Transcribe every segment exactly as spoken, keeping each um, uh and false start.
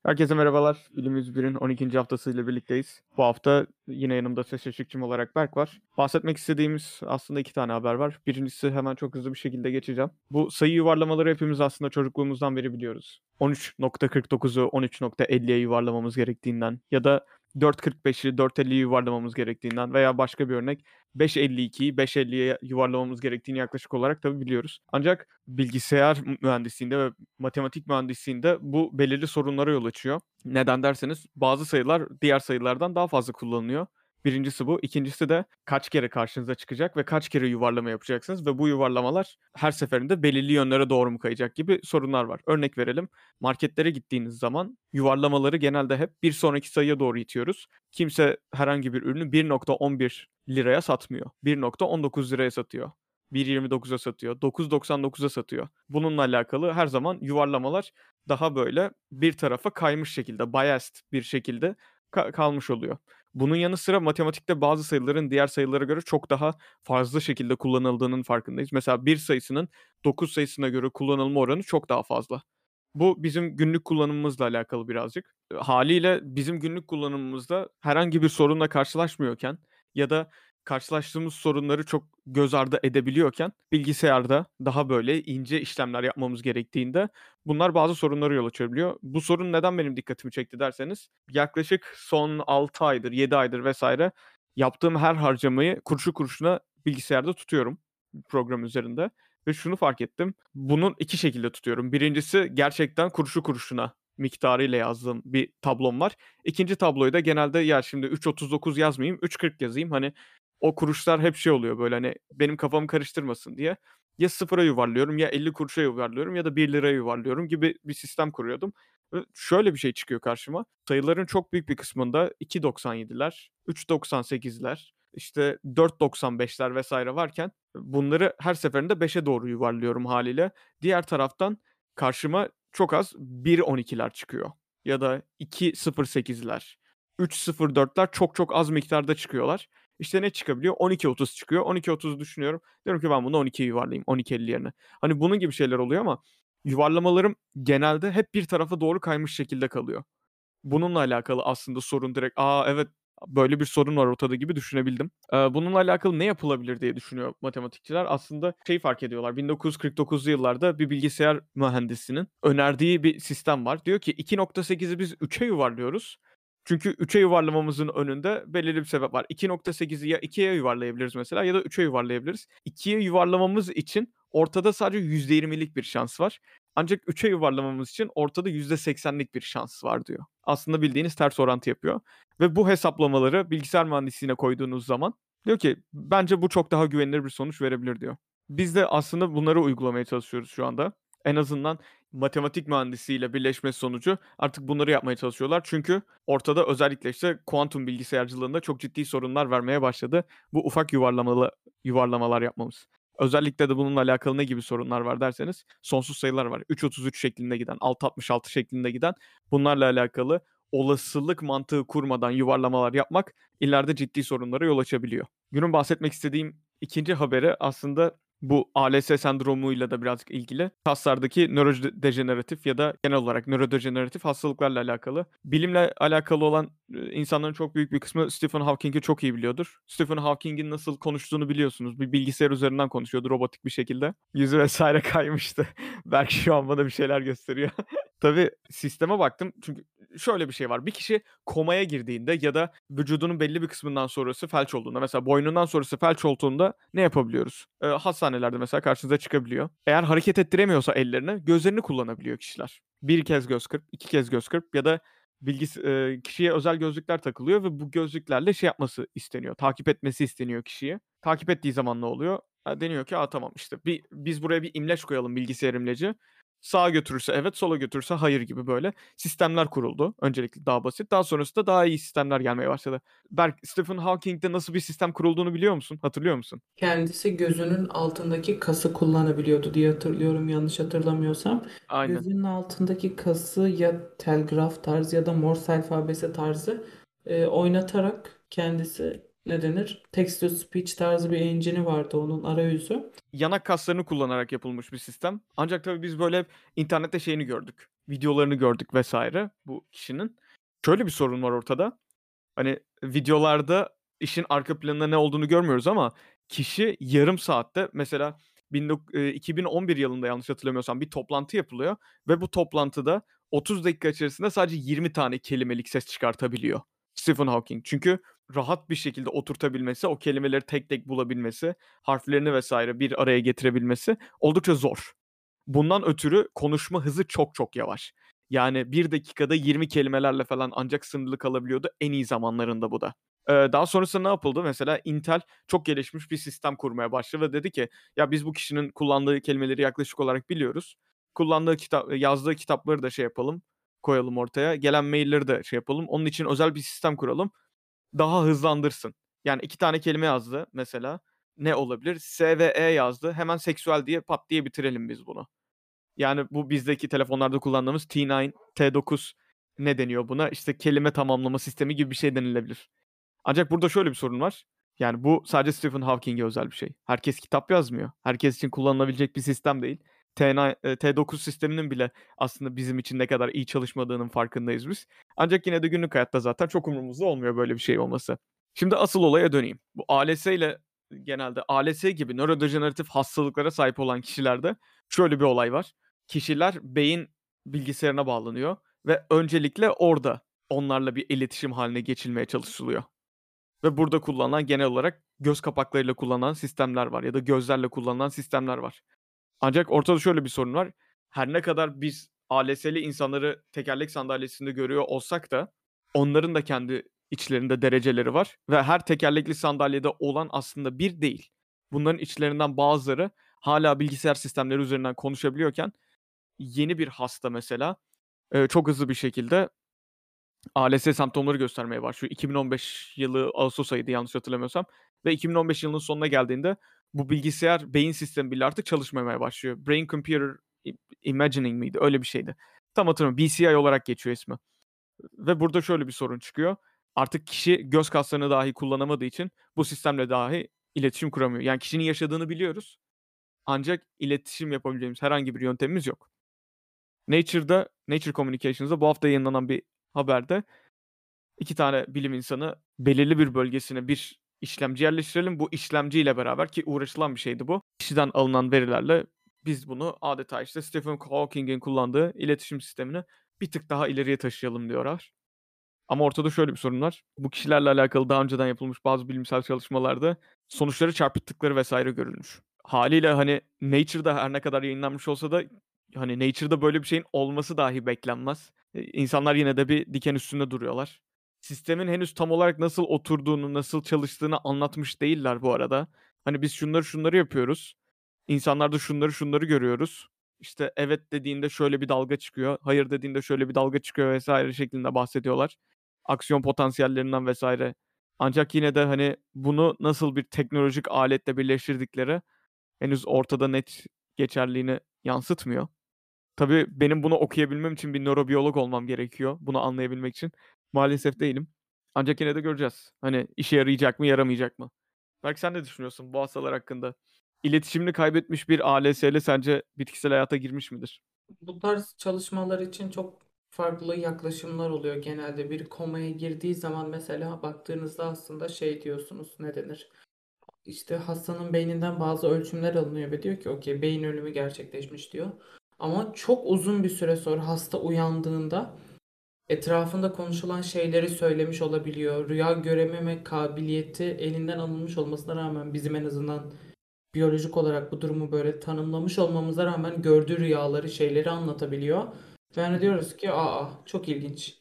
Herkese merhabalar. Bilim yüz birin on ikinci haftasıyla birlikteyiz. Bu hafta yine yanımda ses eşlikçim olarak Berk var. Bahsetmek istediğimiz aslında iki tane haber var. Birincisi hemen çok hızlı bir şekilde geçeceğim. Bu sayı yuvarlamaları hepimiz aslında çocukluğumuzdan beri biliyoruz. on üç nokta kırk dokuzu on üç nokta elliye yuvarlamamız gerektiğinden ya da dört nokta kırk beşi dört nokta elliye yuvarlamamız gerektiğinden veya başka bir örnek beş nokta elli ikiyi beş nokta elliye yuvarlamamız gerektiğini yaklaşık olarak tabii biliyoruz. Ancak bilgisayar mühendisliğinde ve matematik mühendisliğinde bu belirli sorunlara yol açıyor. Neden derseniz bazı sayılar diğer sayılardan daha fazla kullanılıyor. Birincisi bu. İkincisi de kaç kere karşınıza çıkacak ve kaç kere yuvarlama yapacaksınız ve bu yuvarlamalar her seferinde belirli yönlere doğru mu kayacak gibi sorunlar var. Örnek verelim. Marketlere gittiğiniz zaman yuvarlamaları genelde hep bir sonraki sayıya doğru itiyoruz. Kimse herhangi bir ürünü bir nokta on bir liraya satmıyor. bir nokta on dokuz liraya satıyor. bir nokta yirmi dokuza satıyor. dokuz nokta doksan dokuza satıyor. Bununla alakalı her zaman yuvarlamalar daha böyle bir tarafa kaymış şekilde, biased bir şekilde ka- kalmış oluyor. Bunun yanı sıra matematikte bazı sayıların diğer sayılara göre çok daha fazla şekilde kullanıldığının farkındayız. Mesela bir sayısının dokuz sayısına göre kullanılma oranı çok daha fazla. Bu bizim günlük kullanımımızla alakalı birazcık. Haliyle bizim günlük kullanımımızda herhangi bir sorunla karşılaşmıyorken ya da karşılaştığımız sorunları çok göz ardı edebiliyorken bilgisayarda daha böyle ince işlemler yapmamız gerektiğinde bunlar bazı sorunlara yol açabiliyor. Bu sorun neden benim dikkatimi çekti derseniz yaklaşık son altı aydır, yedi aydır vesaire yaptığım her harcamayı kuruşu kuruşuna bilgisayarda tutuyorum program üzerinde. Ve şunu fark ettim. Bunun iki şekilde tutuyorum. Birincisi gerçekten kuruşu kuruşuna miktarıyla yazdığım bir tablom var. İkinci tabloyu da genelde ya şimdi üç otuz dokuz yazmayayım, üç kırk yazayım. Hani o kuruşlar hep şey oluyor böyle hani benim kafamı karıştırmasın diye. Ya sıfıra yuvarlıyorum ya elli kuruşa yuvarlıyorum ya da bir liraya yuvarlıyorum gibi bir sistem kuruyordum. Ve şöyle bir şey çıkıyor karşıma. Sayıların çok büyük bir kısmında iki doksan yediler, üç doksan sekizler, işte dört doksan beşler vesaire varken bunları her seferinde beşe doğru yuvarlıyorum haliyle. Diğer taraftan karşıma çok az bir on ikiler çıkıyor ya da iki sıfır sekizler, üç sıfır dörtler çok çok az miktarda çıkıyorlar. İşte ne çıkabiliyor? on iki otuz çıkıyor. on iki otuzu düşünüyorum. Diyorum ki ben bunu on ikiye yuvarlayayım. on iki elli yerine. Hani bunun gibi şeyler oluyor ama yuvarlamalarım genelde hep bir tarafa doğru kaymış şekilde kalıyor. Bununla alakalı aslında sorun direkt, "A, evet, böyle bir sorun var ortada." gibi düşünebildim. Eee, bununla alakalı ne yapılabilir diye düşünüyor matematikçiler. Aslında şeyi fark ediyorlar, bin dokuz yüz kırk dokuzlu yıllarda bir bilgisayar mühendisinin önerdiği bir sistem var. Diyor ki iki nokta sekizi biz üçe yuvarlıyoruz. Çünkü üçe yuvarlamamızın önünde belirli bir sebep var. iki nokta sekizi ya ikiye yuvarlayabiliriz mesela ya da üçe yuvarlayabiliriz. ikiye yuvarlamamız için ortada sadece yüzde yirmilik bir şans var. Ancak üçe yuvarlamamız için ortada yüzde seksenlik bir şans var diyor. Aslında bildiğiniz ters orantı yapıyor ve bu hesaplamaları bilgisayar mühendisliğine koyduğunuz zaman diyor ki bence bu çok daha güvenilir bir sonuç verebilir diyor. Biz de aslında bunları uygulamaya çalışıyoruz şu anda. En azından matematik mühendisliğiyle birleşmesi sonucu artık bunları yapmaya çalışıyorlar. Çünkü ortada özellikle işte kuantum bilgisayarcılığında çok ciddi sorunlar vermeye başladı. Bu ufak yuvarlamalı yuvarlamalar yapmamız. Özellikle de bununla alakalı ne gibi sorunlar var derseniz sonsuz sayılar var. üç otuz üç şeklinde giden, altı altmış altı şeklinde giden bunlarla alakalı olasılık mantığı kurmadan yuvarlamalar yapmak ileride ciddi sorunlara yol açabiliyor. Günün bahsetmek istediğim ikinci haberi aslında bu A L S sendromuyla da birazcık ilgili. Kaslardaki nörodejeneratif ya da genel olarak nörodejeneratif hastalıklarla alakalı. Bilimle alakalı olan e, insanların çok büyük bir kısmı Stephen Hawking'i çok iyi biliyordur. Stephen Hawking'in nasıl konuştuğunu biliyorsunuz. Bir bilgisayar üzerinden konuşuyordu robotik bir şekilde. Yüzü vesaire kaymıştı. Belki şu an bana bir şeyler gösteriyor. Tabii sisteme baktım çünkü şöyle bir şey var. Bir kişi komaya girdiğinde ya da vücudunun belli bir kısmından sonrası felç olduğunda, mesela boynundan sonrası felç olduğunda ne yapabiliyoruz? Eee, hastanelerde mesela karşınıza çıkabiliyor. Eğer hareket ettiremiyorsa ellerini, gözlerini kullanabiliyor kişiler. Bir kez göz kırp, iki kez göz kırp ya da bilgis eee, kişiye özel gözlükler takılıyor ve bu gözlüklerle şey yapması isteniyor, takip etmesi isteniyor kişiyi. Takip ettiği zaman ne oluyor? Ha, deniyor ki, "A, tamam, işte, bir biz buraya bir imleç koyalım, bilgisayar imleci. Sağa götürürse evet, sola götürürse hayır" gibi böyle sistemler kuruldu. Öncelikle daha basit. Daha sonrasında daha iyi sistemler gelmeye başladı. Berk, Stephen Hawking'de nasıl bir sistem kurulduğunu biliyor musun? Hatırlıyor musun? Kendisi gözünün altındaki kası kullanabiliyordu diye hatırlıyorum yanlış hatırlamıyorsam. Aynen. Gözünün altındaki kası ya telgraf tarzı ya da Morse alfabesi tarzı e, oynatarak kendisi ne denir? Text to speech tarzı bir engine'i vardı onun arayüzü. Yanak kaslarını kullanarak yapılmış bir sistem. Ancak tabii biz böyle hep internette şeyini gördük. Videolarını gördük vesaire bu kişinin. Şöyle bir sorun var ortada. Hani videolarda işin arka planında ne olduğunu görmüyoruz ama kişi yarım saatte mesela bin dok- e, iki bin on bir yılında yanlış hatırlamıyorsam bir toplantı yapılıyor ve bu toplantıda otuz dakika içerisinde sadece yirmi tane kelimelik ses çıkartabiliyor Stephen Hawking. Çünkü rahat bir şekilde oturtabilmesi, o kelimeleri tek tek bulabilmesi, harflerini vesaire bir araya getirebilmesi oldukça zor. Bundan ötürü konuşma hızı çok çok yavaş. Yani bir dakikada yirmi kelimelerle falan ancak sınırlı kalabiliyordu en iyi zamanlarında bu da. Ee, daha sonrasında ne yapıldı? Mesela Intel çok gelişmiş bir sistem kurmaya başladı ve dedi ki ya biz bu kişinin kullandığı kelimeleri yaklaşık olarak biliyoruz. Kullandığı kitap, yazdığı kitapları da şey yapalım, koyalım ortaya. Gelen mailleri de şey yapalım. Onun için özel bir sistem kuralım. Daha hızlandırsın. Yani iki tane kelime yazdı mesela. Ne olabilir? S ve E yazdı. Hemen seksüel diye pat diye bitirelim biz bunu. Yani bu bizdeki telefonlarda kullandığımız T dokuz, T dokuz ne deniyor buna? İşte kelime tamamlama sistemi gibi bir şey denilebilir. Ancak burada şöyle bir sorun var. Yani bu sadece Stephen Hawking'e özel bir şey. Herkes kitap yazmıyor. Herkes için kullanılabilecek bir sistem değil. T dokuz, e, T dokuz sisteminin bile aslında bizim için ne kadar iyi çalışmadığının farkındayız biz. Ancak yine de günlük hayatta zaten çok umurumuzda olmuyor böyle bir şey olması. Şimdi asıl olaya döneyim. Bu A L S ile genelde A L S gibi nörodejeneratif hastalıklara sahip olan kişilerde şöyle bir olay var. Kişiler beyin bilgisayarına bağlanıyor ve öncelikle orada onlarla bir iletişim haline geçilmeye çalışılıyor. Ve burada kullanılan genel olarak göz kapaklarıyla kullanılan sistemler var ya da gözlerle kullanılan sistemler var. Ancak ortada şöyle bir sorun var. Her ne kadar biz A L S'li insanları tekerlek sandalyesinde görüyor olsak da onların da kendi içlerinde dereceleri var ve her tekerlekli sandalyede olan aslında bir değil. Bunların içlerinden bazıları hala bilgisayar sistemleri üzerinden konuşabiliyorken yeni bir hasta mesela e, çok hızlı bir şekilde A L S semptomları göstermeye başlıyor. iki bin on beş yılı Ağustos ayıydı yanlış hatırlamıyorsam ve iki bin on beş yılının sonuna geldiğinde bu bilgisayar beyin sistemi bile artık çalışmamaya başlıyor. Brain Computer Imagining miydi? Öyle bir şeydi. Tam hatırlamıyorum. B C I olarak geçiyor ismi. Ve burada şöyle bir sorun çıkıyor. Artık kişi göz kaslarını dahi kullanamadığı için bu sistemle dahi iletişim kuramıyor. Yani kişinin yaşadığını biliyoruz. Ancak iletişim yapabileceğimiz herhangi bir yöntemimiz yok. Nature'da, Nature Communications'da bu hafta yayınlanan bir haberde iki tane bilim insanı belirli bir bölgesine bir işlemci yerleştirelim. Bu işlemciyle beraber ki uğraşılan bir şeydi bu. Kişiden alınan verilerle biz bunu adeta işte Stephen Hawking'in kullandığı iletişim sistemini bir tık daha ileriye taşıyalım diyorlar. Ama ortada şöyle bir sorun var. Bu kişilerle alakalı daha önceden yapılmış bazı bilimsel çalışmalarda sonuçları çarpıttıkları vesaire görülmüş. Haliyle hani Nature'da her ne kadar yayınlanmış olsa da hani Nature'da böyle bir şeyin olması dahi beklenmez. E, İnsanlar yine de bir diken üstünde duruyorlar. Sistemin henüz tam olarak nasıl oturduğunu, nasıl çalıştığını anlatmış değiller bu arada. Hani biz şunları şunları yapıyoruz. İnsanlarda şunları şunları görüyoruz. İşte evet dediğinde şöyle bir dalga çıkıyor. Hayır dediğinde şöyle bir dalga çıkıyor vesaire şeklinde bahsediyorlar. Aksiyon potansiyellerinden vesaire. Ancak yine de hani bunu nasıl bir teknolojik aletle birleştirdikleri henüz ortada net geçerliğini yansıtmıyor. Tabii benim bunu okuyabilmem için bir nörobiyolog olmam gerekiyor. Bunu anlayabilmek için. Maalesef değilim. Ancak yine de göreceğiz. Hani işe yarayacak mı, yaramayacak mı? Belki sen ne düşünüyorsun bu hastalar hakkında? İletişimini kaybetmiş bir A L S'li sence bitkisel hayata girmiş midir? Bu tarz çalışmalar için çok farklı yaklaşımlar oluyor genelde. Bir komaya girdiği zaman mesela baktığınızda aslında şey diyorsunuz, ne denir? İşte hastanın beyninden bazı ölçümler alınıyor ve diyor ki okey, beyin ölümü gerçekleşmiş diyor. Ama çok uzun bir süre sonra hasta uyandığında etrafında konuşulan şeyleri söylemiş olabiliyor. Rüya görememe kabiliyeti elinden alınmış olmasına rağmen bizim en azından biyolojik olarak bu durumu böyle tanımlamış olmamıza rağmen gördüğü rüyaları, şeyleri anlatabiliyor. Ve Hı hani hı. diyoruz ki aa, çok ilginç.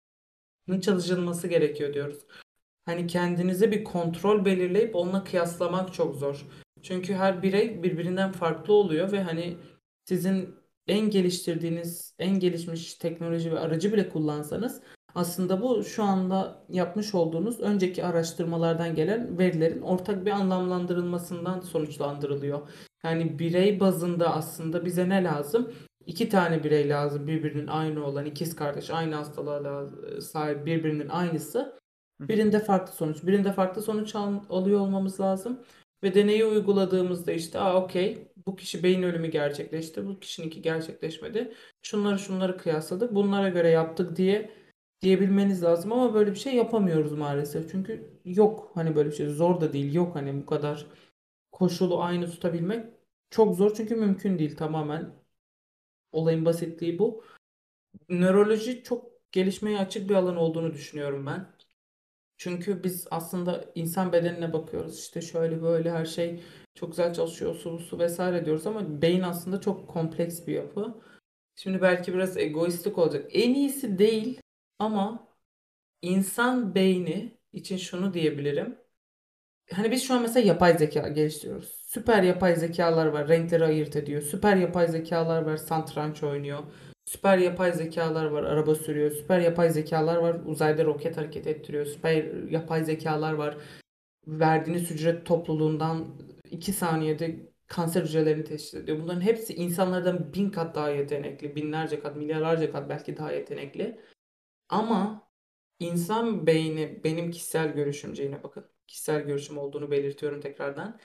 Bunun çalışılması gerekiyor diyoruz. Hani kendinize bir kontrol belirleyip onunla kıyaslamak çok zor. Çünkü her birey birbirinden farklı oluyor ve hani sizin en geliştirdiğiniz, en gelişmiş teknoloji ve aracı bile kullansanız aslında bu şu anda yapmış olduğunuz önceki araştırmalardan gelen verilerin ortak bir anlamlandırılmasından sonuçlandırılıyor. Yani birey bazında aslında bize ne lazım? İki tane birey lazım, birbirinin aynı olan ikiz kardeş, aynı hastalığa la- sahip, birbirinin aynısı. Hı hı. Birinde farklı sonuç, birinde farklı sonuç al- alıyor olmamız lazım. Ve deneyi uyguladığımızda işte aa okey bu kişi beyin ölümü gerçekleşti, bu kişininki gerçekleşmedi. Şunları şunları kıyasladık, bunlara göre yaptık diye diyebilmeniz lazım ama böyle bir şey yapamıyoruz maalesef. Çünkü yok hani böyle bir şey zor da değil yok hani bu kadar koşulu aynı tutabilmek çok zor çünkü mümkün değil tamamen olayın basitliği bu. Nöroloji çok gelişmeye açık bir alan olduğunu düşünüyorum ben. Çünkü biz aslında insan bedenine bakıyoruz. İşte şöyle böyle her şey çok güzel çalışıyor, su bu su vesaire diyoruz ama beyin aslında çok kompleks bir yapı. Şimdi belki biraz egoistik olacak. En iyisi değil ama insan beyni için şunu diyebilirim. Hani biz şu an mesela yapay zeka geliştiriyoruz. Süper yapay zekalar var, renkleri ayırt ediyor. Süper yapay zekalar var, satranç oynuyor. Süper yapay zekalar var, araba sürüyor. Süper yapay zekalar var, uzayda roket hareket ettiriyor. Süper yapay zekalar var, verdiğiniz hücre topluluğundan iki saniyede kanser hücrelerini teşhis ediyor. Bunların hepsi insanlardan bin kat daha yetenekli, binlerce kat, milyarlarca kat belki daha yetenekli. Ama insan beyni benim kişisel görüşümce yine bakın kişisel görüşüm olduğunu belirtiyorum tekrardan.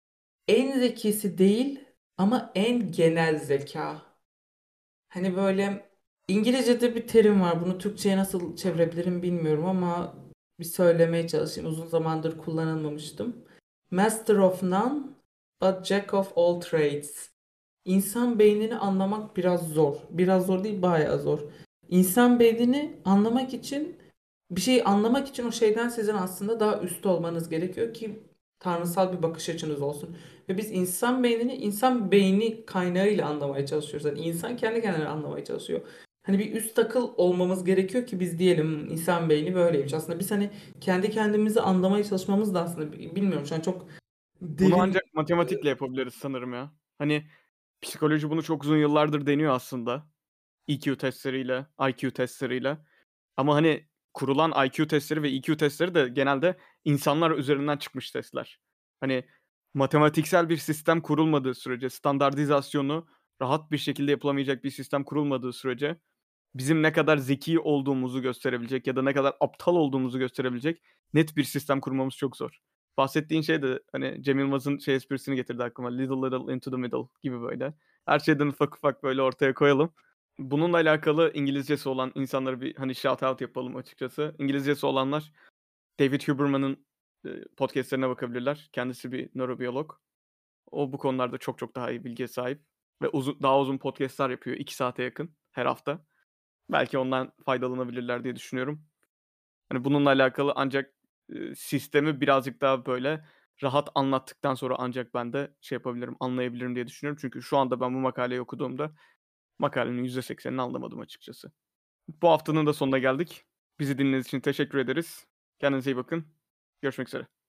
En zekisi değil ama en genel zeka. Hani böyle İngilizce'de bir terim var. Bunu Türkçe'ye nasıl çevirebilirim bilmiyorum ama bir söylemeye çalışayım. Uzun zamandır kullanılmamıştım. Master of none but Jack of all trades. İnsan beynini anlamak biraz zor. Biraz zor değil, bayağı zor. İnsan beynini anlamak için bir şeyi anlamak için o şeyden sizin aslında daha üstte olmanız gerekiyor ki tanrısal bir bakış açınız olsun. Ve biz insan beynini insan beyni kaynağıyla anlamaya çalışıyoruz. Yani insan kendi kendine anlamaya çalışıyor. Hani bir üst akıl olmamız gerekiyor ki biz diyelim insan beyni böyleymiş. Aslında biz hani kendi kendimizi anlamaya çalışmamız da aslında bilmiyorum şu an çok Bunu derin. ancak matematikle yapabiliriz sanırım ya. Hani psikoloji bunu çok uzun yıllardır deniyor aslında. E Q testleriyle, I Q testleriyle. Ama hani kurulan I Q testleri ve E Q testleri de genelde insanlar üzerinden çıkmış testler. Hani matematiksel bir sistem kurulmadığı sürece, standartizasyonu rahat bir şekilde yapılamayacak bir sistem kurulmadığı sürece bizim ne kadar zeki olduğumuzu gösterebilecek ya da ne kadar aptal olduğumuzu gösterebilecek net bir sistem kurmamız çok zor. Bahsettiğin şey de hani Cem Yılmaz'ın şey esprisini getirdi aklıma. Little little into the middle gibi böyle. Her şeyden ufak ufak böyle ortaya koyalım. Bununla alakalı İngilizcesi olan insanlara bir hani shout out yapalım açıkçası. İngilizcesi olanlar David Huberman'ın eee, podcast'lerine bakabilirler. Kendisi bir nörobiyolog. O bu konularda çok çok daha iyi bilgiye sahip ve uzun, daha uzun podcast'ler yapıyor. iki saate yakın her hafta. Belki ondan faydalanabilirler diye düşünüyorum. Hani bununla alakalı ancak, eee, sistemi birazcık daha böyle rahat anlattıktan sonra ancak ben de şey yapabilirim, anlayabilirim diye düşünüyorum. Çünkü şu anda ben bu makaleyi okuduğumda makalenin yüzde seksenini anlamadım açıkçası. Bu haftanın da sonuna geldik. Bizi dinlediğiniz için teşekkür ederiz. Kendinize iyi bakın. Görüşmek üzere.